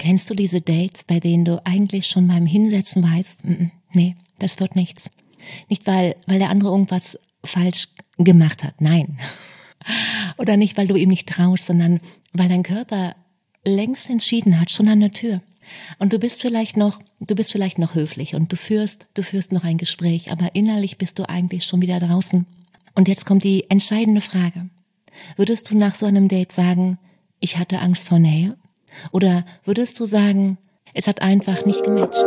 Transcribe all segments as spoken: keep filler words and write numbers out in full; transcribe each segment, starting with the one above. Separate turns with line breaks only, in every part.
Kennst du diese Dates, bei denen du eigentlich schon beim Hinsetzen weißt, mm, nee, das wird nichts. Nicht, weil, weil der andere irgendwas falsch gemacht hat, nein. Oder nicht, weil du ihm nicht traust, sondern weil dein Körper längst entschieden hat, schon an der Tür. Und du bist vielleicht noch, du bist vielleicht noch höflich und du führst, du führst noch ein Gespräch, aber innerlich bist du eigentlich schon wieder draußen. Und jetzt kommt die entscheidende Frage. Würdest du nach so einem Date sagen, ich hatte Angst vor Nähe? Oder würdest du sagen, es hat einfach nicht gematcht?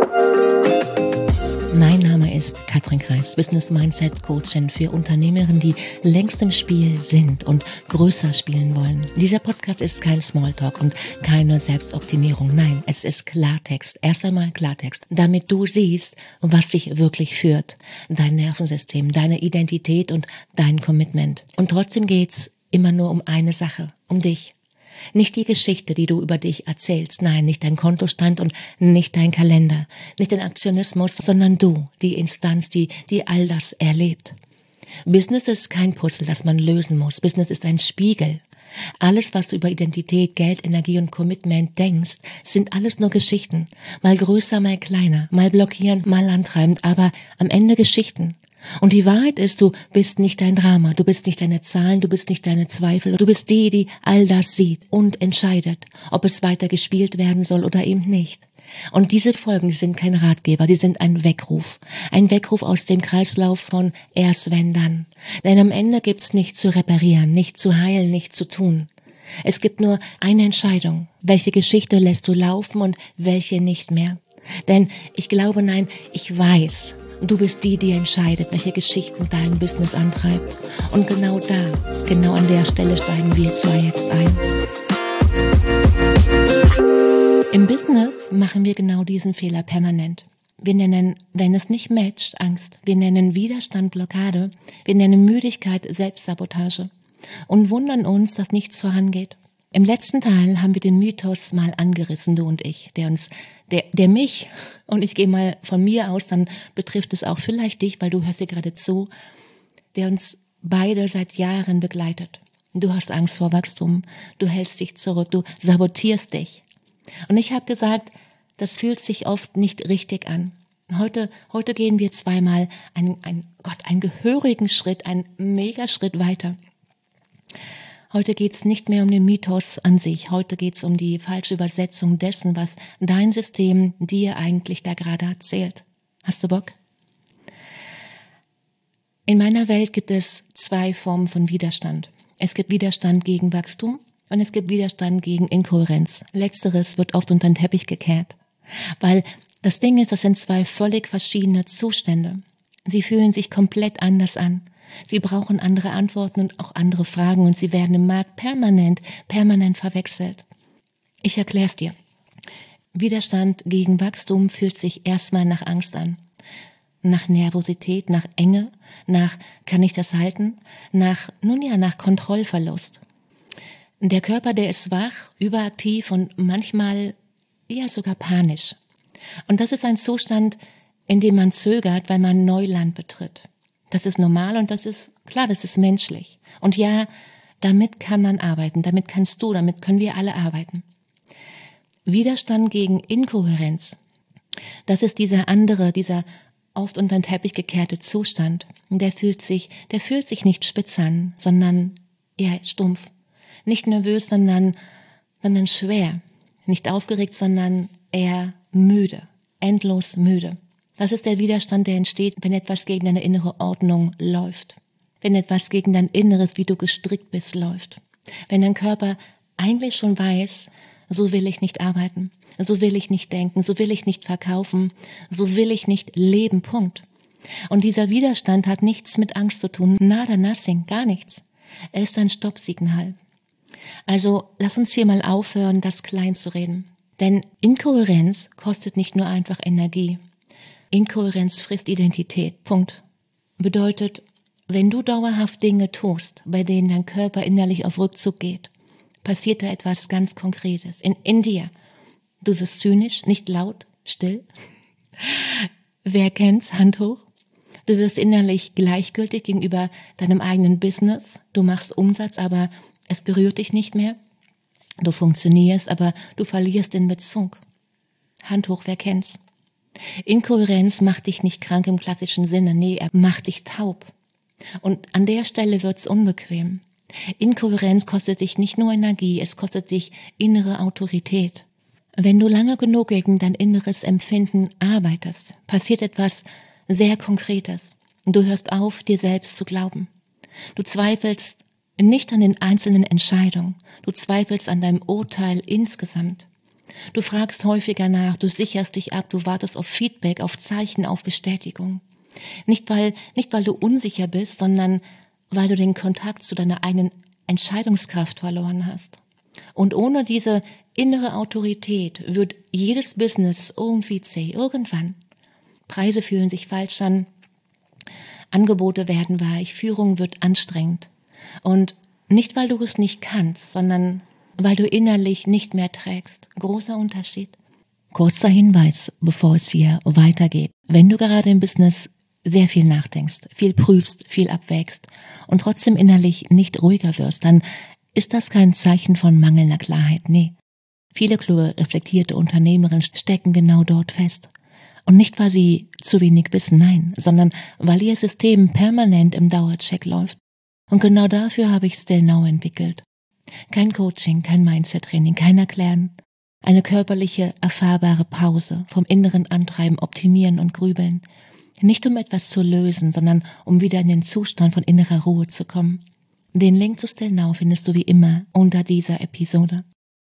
Mein Name ist Katrin Kreis, Business Mindset Coachin für Unternehmerinnen, die längst im Spiel sind und größer spielen wollen. Dieser Podcast ist kein Smalltalk und keine Selbstoptimierung. Nein, es ist Klartext. Erst einmal Klartext, damit du siehst, was dich wirklich führt. Dein Nervensystem, deine Identität und dein Commitment. Und trotzdem geht's immer nur um eine Sache, um dich. Nicht die Geschichte, die du über dich erzählst, nein, nicht dein Kontostand und nicht dein Kalender, nicht dein Aktionismus, sondern du, die Instanz, die, die all das erlebt. Business ist kein Puzzle, das man lösen muss. Business ist ein Spiegel. Alles, was du über Identität, Geld, Energie und Commitment denkst, sind alles nur Geschichten. Mal größer, mal kleiner, mal blockierend, mal antreibend, aber am Ende Geschichten. Und die Wahrheit ist, du bist nicht dein Drama, du bist nicht deine Zahlen, du bist nicht deine Zweifel, du bist die, die all das sieht und entscheidet, ob es weiter gespielt werden soll oder eben nicht. Und diese Folgen, die sind kein Ratgeber, die sind ein Weckruf. Ein Weckruf aus dem Kreislauf von erst wenn dann. Denn am Ende gibt's nichts zu reparieren, nicht zu heilen, nicht zu tun. Es gibt nur eine Entscheidung. Welche Geschichte lässt du laufen und welche nicht mehr? Denn ich glaube, nein, ich weiß, du bist die, die entscheidet, welche Geschichten dein Business antreibt. Und genau da, genau an der Stelle steigen wir zwei jetzt ein. Im Business machen wir genau diesen Fehler permanent. Wir nennen, wenn es nicht matcht, Angst. Wir nennen Widerstand Blockade. Wir nennen Müdigkeit Selbstsabotage. Und wundern uns, dass nichts vorangeht. Im letzten Teil haben wir den Mythos mal angerissen, du und ich, der uns, der, der mich, und ich gehe mal von mir aus, dann betrifft es auch vielleicht dich, weil du hörst dir gerade zu, der uns beide seit Jahren begleitet. Du hast Angst vor Wachstum, du hältst dich zurück, du sabotierst dich. Und ich habe gesagt, das fühlt sich oft nicht richtig an. Heute, heute gehen wir zweimal einen, einen, Gott, einen gehörigen Schritt, einen Megaschritt weiter. Heute geht's nicht mehr um den Mythos an sich. Heute geht's um die falsche Übersetzung dessen, was dein System dir eigentlich da gerade erzählt. Hast du Bock? In meiner Welt gibt es zwei Formen von Widerstand. Es gibt Widerstand gegen Wachstum und es gibt Widerstand gegen Inkohärenz. Letzteres wird oft unter den Teppich gekehrt. Weil das Ding ist, das sind zwei völlig verschiedene Zustände. Sie fühlen sich komplett anders an. Sie brauchen andere Antworten und auch andere Fragen und sie werden im Markt permanent, permanent verwechselt. Ich erkläre es dir. Widerstand gegen Wachstum fühlt sich erstmal nach Angst an. Nach Nervosität, nach Enge, nach kann ich das halten, nach, nun ja, nach Kontrollverlust. Der Körper, der ist wach, überaktiv und manchmal eher sogar panisch. Und das ist ein Zustand, in dem man zögert, weil man Neuland betritt. Das ist normal und das ist, klar, das ist menschlich. Und ja, damit kann man arbeiten, damit kannst du, damit können wir alle arbeiten. Widerstand gegen Inkohärenz, das ist dieser andere, dieser oft unter den Teppich gekehrte Zustand. Der fühlt sich, der fühlt sich nicht spitz an, sondern eher stumpf. Nicht nervös, sondern, sondern schwer. Nicht aufgeregt, sondern eher müde, endlos müde. Das ist der Widerstand, der entsteht, wenn etwas gegen deine innere Ordnung läuft. Wenn etwas gegen dein Inneres, wie du gestrickt bist, läuft. Wenn dein Körper eigentlich schon weiß, so will ich nicht arbeiten, so will ich nicht denken, so will ich nicht verkaufen, so will ich nicht leben, Punkt. Und dieser Widerstand hat nichts mit Angst zu tun, nada, nothing, gar nichts. Er ist ein Stoppsignal. Also lass uns hier mal aufhören, das klein zu reden. Denn Inkohärenz kostet nicht nur einfach Energie. Inkohärenz frisst Identität. Punkt. Bedeutet, wenn du dauerhaft Dinge tust, bei denen dein Körper innerlich auf Rückzug geht, passiert da etwas ganz Konkretes in, in dir. Du wirst zynisch, nicht laut, still. Wer kennt's? Hand hoch. Du wirst innerlich gleichgültig gegenüber deinem eigenen Business. Du machst Umsatz, aber es berührt dich nicht mehr. Du funktionierst, aber du verlierst den Bezug. Hand hoch, wer kennt's? Inkohärenz macht dich nicht krank im klassischen Sinne, nee, er macht dich taub. Und an der Stelle wird's unbequem. Inkohärenz kostet dich nicht nur Energie, es kostet dich innere Autorität. Wenn du lange genug gegen dein inneres Empfinden arbeitest, passiert etwas sehr Konkretes. Du hörst auf, dir selbst zu glauben. Du zweifelst nicht an den einzelnen Entscheidungen, du zweifelst an deinem Urteil insgesamt. Du fragst häufiger nach, du sicherst dich ab, du wartest auf Feedback, auf Zeichen, auf Bestätigung. Nicht weil, nicht weil du unsicher bist, sondern weil du den Kontakt zu deiner eigenen Entscheidungskraft verloren hast. Und ohne diese innere Autorität wird jedes Business irgendwie zäh, irgendwann. Preise fühlen sich falsch an, Angebote werden weich, Führung wird anstrengend. Und nicht, weil du es nicht kannst, sondern weil du innerlich nicht mehr trägst. Großer Unterschied. Kurzer Hinweis, bevor es hier weitergeht. Wenn du gerade im Business sehr viel nachdenkst, viel prüfst, viel abwägst und trotzdem innerlich nicht ruhiger wirst, dann ist das kein Zeichen von mangelnder Klarheit, nee. Viele kluge, reflektierte Unternehmerinnen stecken genau dort fest. Und nicht, weil sie zu wenig wissen, nein, sondern weil ihr System permanent im Dauercheck läuft. Und genau dafür habe ich Still Now entwickelt. Kein Coaching, kein Mindset-Training, kein Erklären. Eine körperliche, erfahrbare Pause vom inneren Antreiben, Optimieren und Grübeln. Nicht um etwas zu lösen, sondern um wieder in den Zustand von innerer Ruhe zu kommen. Den Link zu Still Now findest du wie immer unter dieser Episode.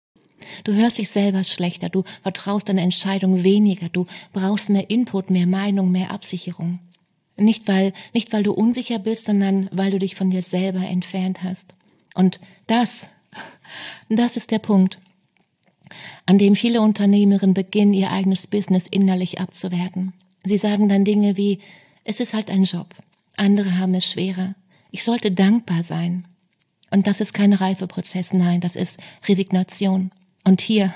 Du hörst dich selber schlechter, du vertraust deiner Entscheidung weniger, du brauchst mehr Input, mehr Meinung, mehr Absicherung. Nicht weil, nicht weil du unsicher bist, sondern weil du dich von dir selber entfernt hast. Und das, das ist der Punkt, an dem viele Unternehmerinnen beginnen, ihr eigenes Business innerlich abzuwerten. Sie sagen dann Dinge wie, es ist halt ein Job, andere haben es schwerer, ich sollte dankbar sein. Und das ist kein Reifeprozess, nein, das ist Resignation. Und hier,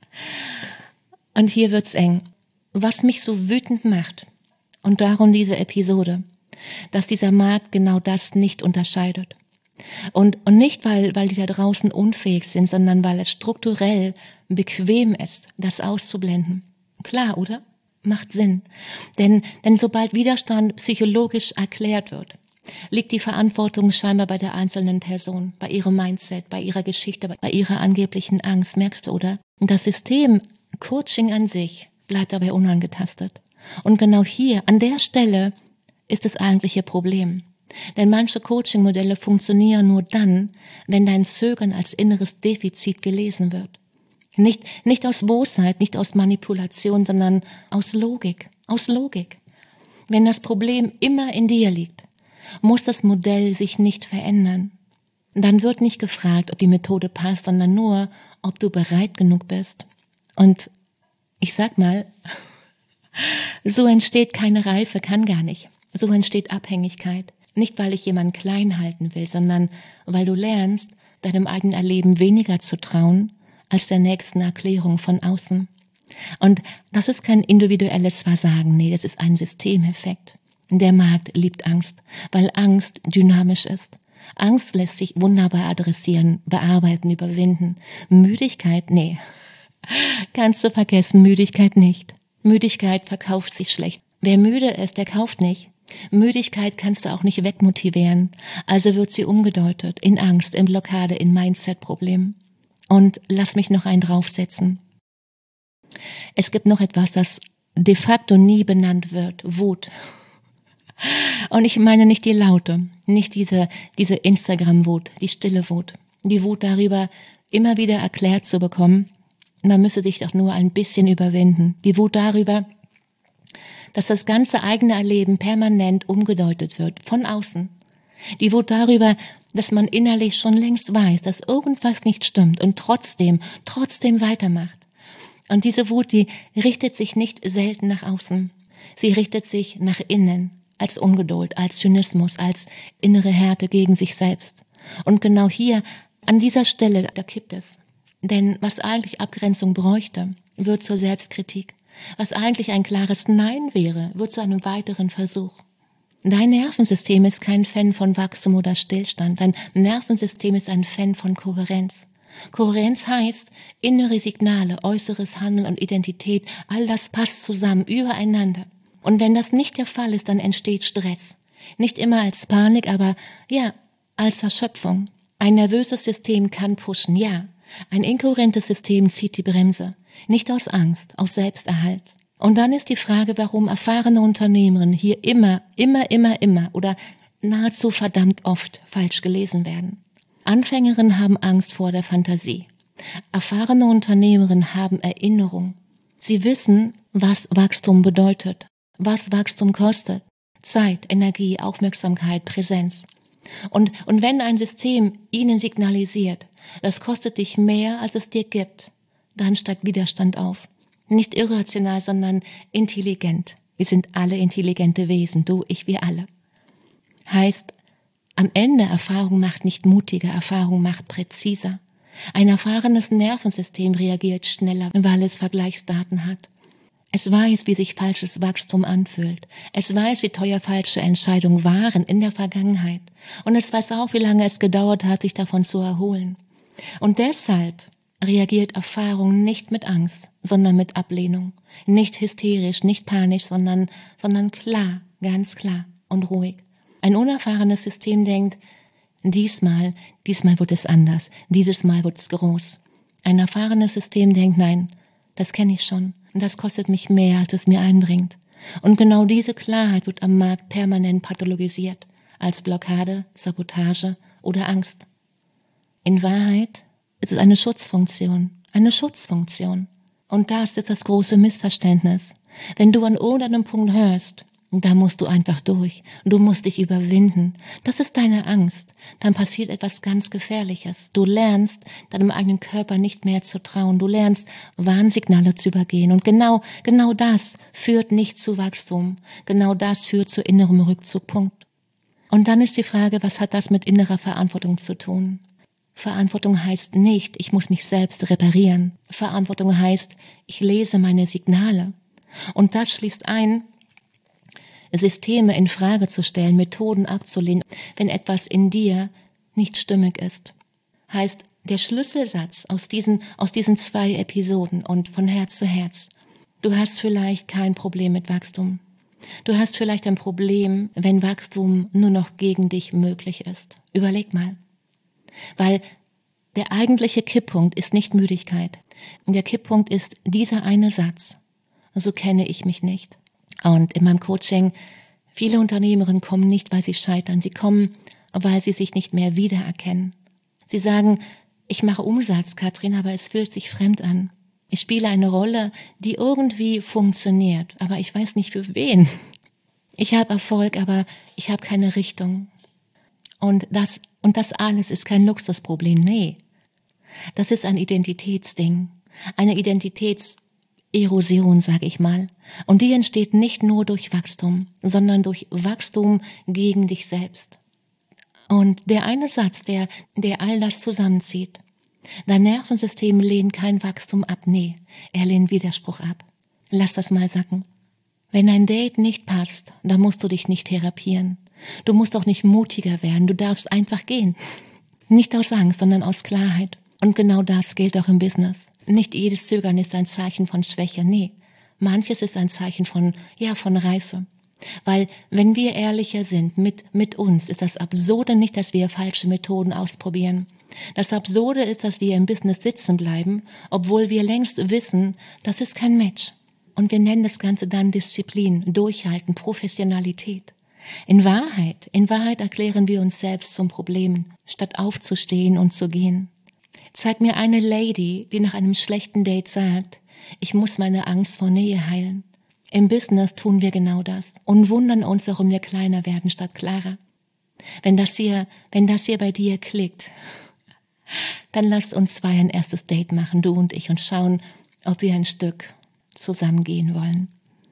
und hier wird's eng. Was mich so wütend macht, und darum diese Episode, dass dieser Markt genau das nicht unterscheidet. Und, und nicht, weil, weil die da draußen unfähig sind, sondern weil es strukturell bequem ist, das auszublenden. Klar, oder? Macht Sinn. Denn, denn sobald Widerstand psychologisch erklärt wird, liegt die Verantwortung scheinbar bei der einzelnen Person, bei ihrem Mindset, bei ihrer Geschichte, bei ihrer angeblichen Angst. Merkst du, oder? Das System Coaching an sich bleibt dabei unangetastet. Und genau hier, an der Stelle, ist das eigentliche Problem. Denn manche Coaching-Modelle funktionieren nur dann, wenn dein Zögern als inneres Defizit gelesen wird. Nicht, nicht aus Bosheit, nicht aus Manipulation, sondern aus Logik, aus Logik. Wenn das Problem immer in dir liegt, muss das Modell sich nicht verändern. Dann wird nicht gefragt, ob die Methode passt, sondern nur, ob du bereit genug bist. Und ich sag mal, so entsteht keine Reife, kann gar nicht. So entsteht Abhängigkeit. Nicht, weil ich jemanden klein halten will, sondern weil du lernst, deinem eigenen Erleben weniger zu trauen, als der nächsten Erklärung von außen. Und das ist kein individuelles Versagen, nee, das ist ein Systemeffekt. Der Markt liebt Angst, weil Angst dynamisch ist. Angst lässt sich wunderbar adressieren, bearbeiten, überwinden. Müdigkeit, nee, kannst du vergessen, Müdigkeit nicht. Müdigkeit verkauft sich schlecht. Wer müde ist, der kauft nicht. Müdigkeit kannst du auch nicht wegmotivieren, also wird sie umgedeutet in Angst, in Blockade, in Mindset-Problemen. Und lass mich noch einen draufsetzen. Es gibt noch etwas, das de facto nie benannt wird, Wut. Und ich meine nicht die laute, nicht diese, diese Instagram-Wut, die stille Wut. Die Wut darüber, immer wieder erklärt zu bekommen, man müsse sich doch nur ein bisschen überwinden. Die Wut darüber, dass das ganze eigene Erleben permanent umgedeutet wird, von außen. Die Wut darüber, dass man innerlich schon längst weiß, dass irgendwas nicht stimmt und trotzdem, trotzdem weitermacht. Und diese Wut, die richtet sich nicht selten nach außen. Sie richtet sich nach innen, als Ungeduld, als Zynismus, als innere Härte gegen sich selbst. Und genau hier, an dieser Stelle, da kippt es. Denn was eigentlich Abgrenzung bräuchte, wird zur Selbstkritik. Was eigentlich ein klares Nein wäre, wird zu einem weiteren Versuch. Dein Nervensystem ist kein Fan von Wachstum oder Stillstand. Dein Nervensystem ist ein Fan von Kohärenz. Kohärenz heißt, innere Signale, äußeres Handeln und Identität, all das passt zusammen, übereinander. Und wenn das nicht der Fall ist, dann entsteht Stress. Nicht immer als Panik, aber ja, als Erschöpfung. Ein nervöses System kann pushen, ja. Ein inkohärentes System zieht die Bremse. Nicht aus Angst, aus Selbsterhalt. Und dann ist die Frage, warum erfahrene Unternehmerinnen hier immer, immer, immer, immer oder nahezu verdammt oft falsch gelesen werden. Anfängerinnen haben Angst vor der Fantasie. Erfahrene Unternehmerinnen haben Erinnerung. Sie wissen, was Wachstum bedeutet, was Wachstum kostet. Zeit, Energie, Aufmerksamkeit, Präsenz. Und, und wenn ein System ihnen signalisiert, das kostet dich mehr, als es dir gibt, dann steigt Widerstand auf. Nicht irrational, sondern intelligent. Wir sind alle intelligente Wesen, du, ich, wir alle. Heißt, am Ende Erfahrung macht nicht mutiger, Erfahrung macht präziser. Ein erfahrenes Nervensystem reagiert schneller, weil es Vergleichsdaten hat. Es weiß, wie sich falsches Wachstum anfühlt. Es weiß, wie teuer falsche Entscheidungen waren in der Vergangenheit. Und es weiß auch, wie lange es gedauert hat, sich davon zu erholen. Und deshalb reagiert Erfahrung nicht mit Angst, sondern mit Ablehnung. Nicht hysterisch, nicht panisch, sondern, sondern klar, ganz klar und ruhig. Ein unerfahrenes System denkt, diesmal, diesmal wird es anders, dieses Mal wird es groß. Ein erfahrenes System denkt, nein, das kenne ich schon und das kostet mich mehr, als es mir einbringt. Und genau diese Klarheit wird am Markt permanent pathologisiert, als Blockade, Sabotage oder Angst. In Wahrheit ist es eine Schutzfunktion, eine Schutzfunktion. Und das ist das große Missverständnis. Wenn du an irgendeinem Punkt hörst, da musst du einfach durch, du musst dich überwinden, das ist deine Angst, dann passiert etwas ganz Gefährliches. Du lernst, deinem eigenen Körper nicht mehr zu trauen, du lernst, Warnsignale zu übergehen. Und genau, genau das führt nicht zu Wachstum, genau das führt zu innerem Rückzug, Punkt. Und dann ist die Frage, was hat das mit innerer Verantwortung zu tun? Verantwortung heißt nicht, ich muss mich selbst reparieren. Verantwortung heißt, ich lese meine Signale. Und das schließt ein, Systeme in Frage zu stellen, Methoden abzulehnen, wenn etwas in dir nicht stimmig ist. Heißt, der Schlüsselsatz aus diesen, aus diesen zwei Episoden und von Herz zu Herz, du hast vielleicht kein Problem mit Wachstum. Du hast vielleicht ein Problem, wenn Wachstum nur noch gegen dich möglich ist. Überleg mal. Weil der eigentliche Kipppunkt ist nicht Müdigkeit. Der Kipppunkt ist dieser eine Satz. So kenne ich mich nicht. Und in meinem Coaching, viele Unternehmerinnen kommen nicht, weil sie scheitern. Sie kommen, weil sie sich nicht mehr wiedererkennen. Sie sagen, ich mache Umsatz, Katrin, aber es fühlt sich fremd an. Ich spiele eine Rolle, die irgendwie funktioniert, aber ich weiß nicht für wen. Ich habe Erfolg, aber ich habe keine Richtung. Und das, und das alles ist kein Luxusproblem, nee. Das ist ein Identitätsding, eine Identitätserosion, sage ich mal. Und die entsteht nicht nur durch Wachstum, sondern durch Wachstum gegen dich selbst. Und der eine Satz, der, der all das zusammenzieht, dein Nervensystem lehnt kein Wachstum ab, nee, er lehnt Widerspruch ab. Lass das mal sacken. Wenn ein Date nicht passt, dann musst du dich nicht therapieren. Du musst auch nicht mutiger werden, du darfst einfach gehen. Nicht aus Angst, sondern aus Klarheit. Und genau das gilt auch im Business. Nicht jedes Zögern ist ein Zeichen von Schwäche, nee. Manches ist ein Zeichen von, ja, von Reife. Weil, wenn wir ehrlicher sind mit, mit uns, ist das Absurde nicht, dass wir falsche Methoden ausprobieren. Das Absurde ist, dass wir im Business sitzen bleiben, obwohl wir längst wissen, das ist kein Match. Und wir nennen das Ganze dann Disziplin, Durchhalten, Professionalität. In Wahrheit, in Wahrheit erklären wir uns selbst zum Problem, statt aufzustehen und zu gehen. Zeig mir eine Lady, die nach einem schlechten Date sagt, ich muss meine Angst vor Nähe heilen. Im Business tun wir genau das und wundern uns, warum wir kleiner werden statt klarer. Wenn das hier, wenn das hier bei dir klickt, dann lass uns zwei ein erstes Date machen, du und ich, und schauen, ob wir ein Stück zusammengehen wollen.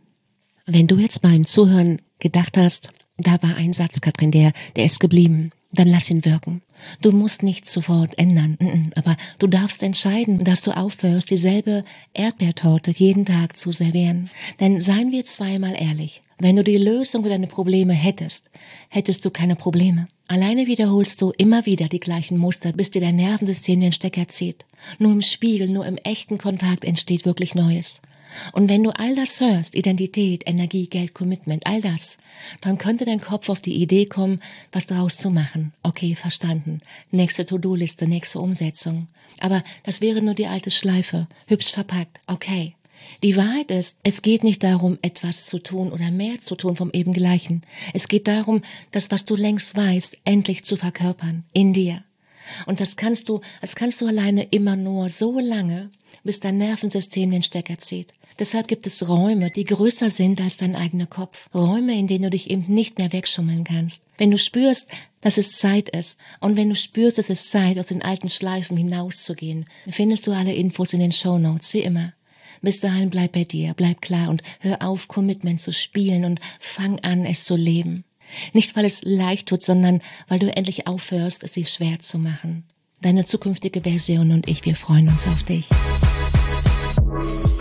Wenn du jetzt beim Zuhören gedacht hast, da war ein Satz, Katrin, der, der ist geblieben, dann lass ihn wirken. Du musst nichts sofort ändern, aber du darfst entscheiden, dass du aufhörst, dieselbe Erdbeertorte jeden Tag zu servieren. Denn seien wir zweimal ehrlich, Wenn du die Lösung für deine Probleme hättest, hättest du keine Probleme. Alleine wiederholst du immer wieder die gleichen Muster, bis dir dein Nervensystem den Stecker zieht. Nur im Spiegel, nur im echten Kontakt entsteht wirklich Neues. Und wenn du all das hörst, Identität, Energie, Geld, Commitment, all das, dann könnte dein Kopf auf die Idee kommen, was daraus zu machen. Okay, verstanden. Nächste To-Do-Liste, nächste Umsetzung. Aber das wäre nur die alte Schleife, hübsch verpackt. Okay. Die Wahrheit ist, es geht nicht darum, etwas zu tun oder mehr zu tun vom eben Gleichen. Es geht darum, das, was du längst weißt, endlich zu verkörpern, in dir. Und das kannst du, das kannst du alleine immer nur so lange, bis dein Nervensystem den Stecker zieht. Deshalb gibt es Räume, die größer sind als dein eigener Kopf. Räume, in denen du dich eben nicht mehr wegschummeln kannst. Wenn du spürst, dass es Zeit ist und wenn du spürst, dass es Zeit, aus den alten Schleifen hinauszugehen, findest du alle Infos in den Shownotes, wie immer. Bis dahin bleib bei dir, bleib klar und hör auf, Commitment zu spielen und fang an, es zu leben. Nicht, weil es leicht wird, sondern weil du endlich aufhörst, es sich schwer zu machen. Deine zukünftige Version und ich, wir freuen uns auf dich.